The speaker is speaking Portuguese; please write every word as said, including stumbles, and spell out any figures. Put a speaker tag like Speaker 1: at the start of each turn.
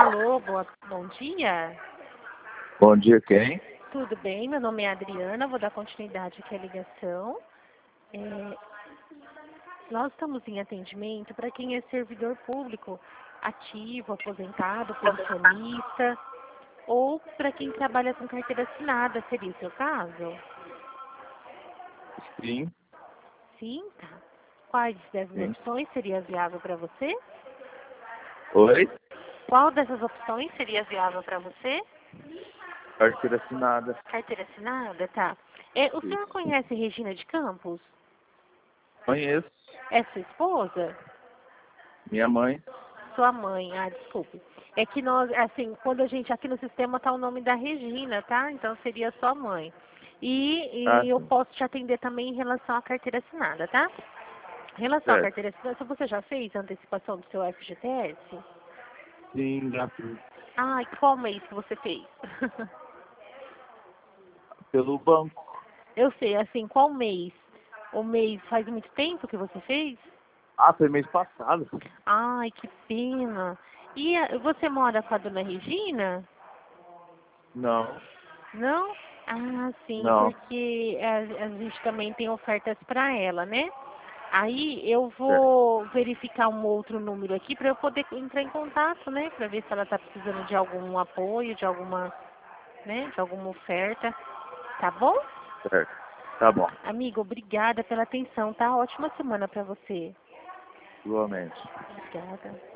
Speaker 1: Alô, boa, bom dia.
Speaker 2: Bom dia, quem?
Speaker 1: Tudo bem? Meu nome é Adriana, vou dar continuidade aqui à ligação. É, nós estamos em atendimento para quem é servidor público, ativo, aposentado, pensionista, ou para quem trabalha com carteira assinada. Seria o seu caso?
Speaker 2: Sim,
Speaker 1: Sim, tá. Quais dessas
Speaker 2: sim.
Speaker 1: opções seria viável para você?
Speaker 2: Oi?
Speaker 1: Qual dessas opções seria viável para você?
Speaker 2: Carteira assinada.
Speaker 1: Carteira assinada, tá. É, o senhor
Speaker 2: Isso.
Speaker 1: conhece Regina de Campos?
Speaker 2: Conheço.
Speaker 1: É sua esposa?
Speaker 2: Minha mãe.
Speaker 1: Sua mãe, ah, desculpe. É que nós, assim, quando a gente, aqui no sistema tá o nome da Regina, tá? Então seria sua mãe. E,
Speaker 2: Ah,
Speaker 1: e eu
Speaker 2: sim.
Speaker 1: posso te atender também em relação à carteira assinada, tá? Em relação à
Speaker 2: Certo.
Speaker 1: carteira assinada, você já fez a antecipação do seu F G T S?
Speaker 2: Sim, já fiz.
Speaker 1: Ah, e qual mês que você fez?
Speaker 2: Pelo banco.
Speaker 1: Eu sei, assim, qual mês? O mês faz muito tempo que você fez?
Speaker 2: Ah, foi mês passado.
Speaker 1: Ai, que pena. E a- você mora com a dona Regina?
Speaker 2: Não,
Speaker 1: Não? Ah, sim,
Speaker 2: não.
Speaker 1: porque a, a gente também tem ofertas para ela, né? Aí eu
Speaker 2: Certo.
Speaker 1: vou verificar um outro número aqui para eu poder entrar em contato, né? Para ver se ela está precisando de algum apoio, de alguma, né? De alguma oferta. Tá bom?
Speaker 2: Certo. Tá bom.
Speaker 1: Amigo, obrigada pela atenção, tá? Ótima semana para você.
Speaker 2: Igualmente.
Speaker 1: Obrigada.